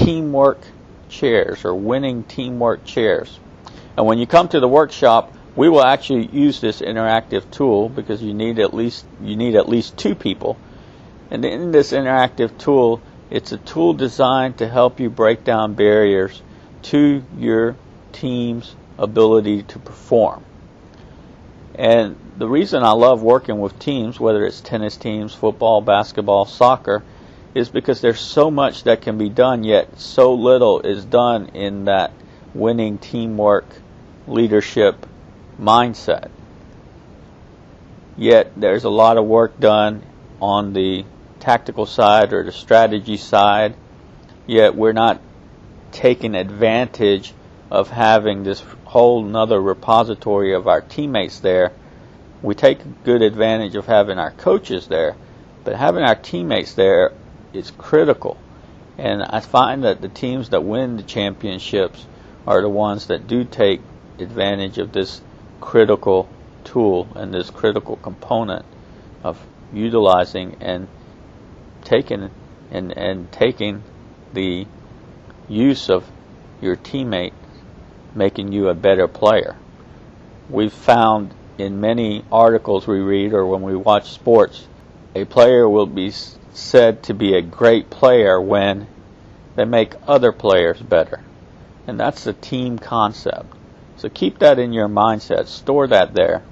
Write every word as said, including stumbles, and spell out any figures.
teamwork chairs, or winning teamwork chairs. And when you come to the workshop, we will actually use this interactive tool, because you need at least you need at least two people. And in this interactive tool, it's a tool designed to help you break down barriers to your team's ability to perform. And the reason I love working with teams, whether it's tennis teams, football, basketball, soccer, is because there's so much that can be done, yet so little is done in that winning teamwork leadership mindset. Yet there's a lot of work done on the tactical side or the strategy side, yet we're not taking advantage of having this whole nother repository of our teammates there. We take good advantage of having our coaches there, but having our teammates there is critical. And I find that the teams that win the championships are the ones that do take advantage of this critical tool and this critical component of utilizing and taking and, and taking the use of your teammate, making you a better player. We've found in many articles we read or when we watch sports, a player will be said to be a great player when they make other players better. And that's the team concept. So keep that in your mindset. Store that there.